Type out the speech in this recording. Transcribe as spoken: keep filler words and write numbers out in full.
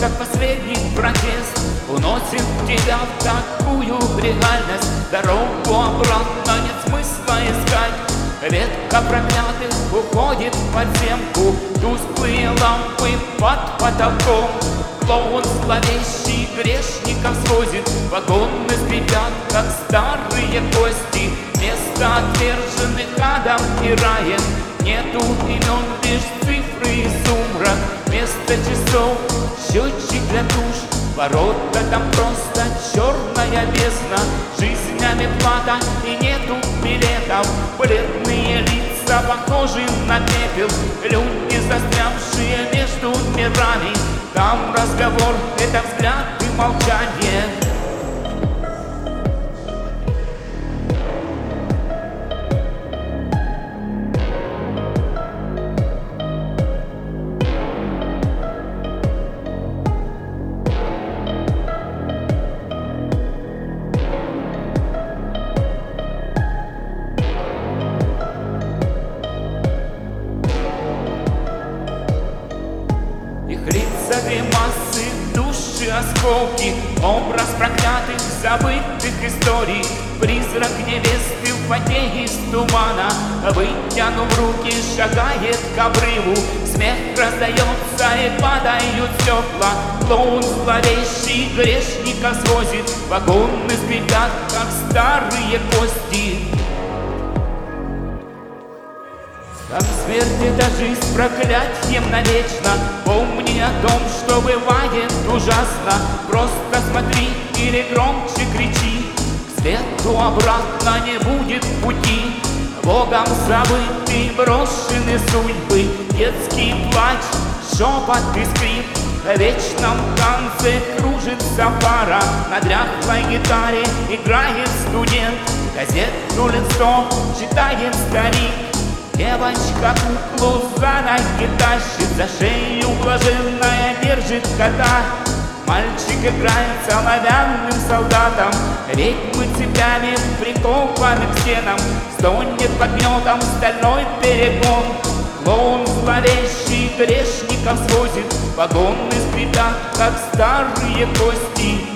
как последний протест, уносит тебя в такую реальность. Дорогу обратно нет смысла искать. Ветка проклятых уходит в подземку, тусклые лампы под потолком. Клоун зловещий грешников свозит, вагоны скрипят, как старые кости. Место отверженных адом и раем, нету имен, лишь цифры и сумрак. Вместо часов счетчик для душ, ворота там просто черная бездна. Жизнями плата и нету билетов, бледные лица похожи на пепел. Люди, застрявшие между мирами, там разговор — это взгляд и молчание. Их лица, гримасы, души, осколки, образ проклятых, забытых историй. Призрак невесты в воде из тумана, вытянув руки, шагает к обрыву. Смех раздается и падают стекла. Клоун зловещий грешника свозит, вагоны скрипят, как старые кости. Как смерть — это жизнь проклятьем навечно. Помни о том, что бывает ужасно. Просто смотри или громче кричи, к свету обратно не будет пути. Богом забыты, брошены судьбы, детский плач, шепот и скрип. В вечном танце кружится пара, на дряхлой гитаре играет студент. Газету листом читает старик. Девочка куклу за ноги тащит, за шею блаженная держит кота. Мальчик играет соловянным солдатом, ведьмы цепями прикованы к стенам. Стонет под гнетом стальной перегон. Клоун зловещий грешников свозит, вагоны скрипят, как старые кости.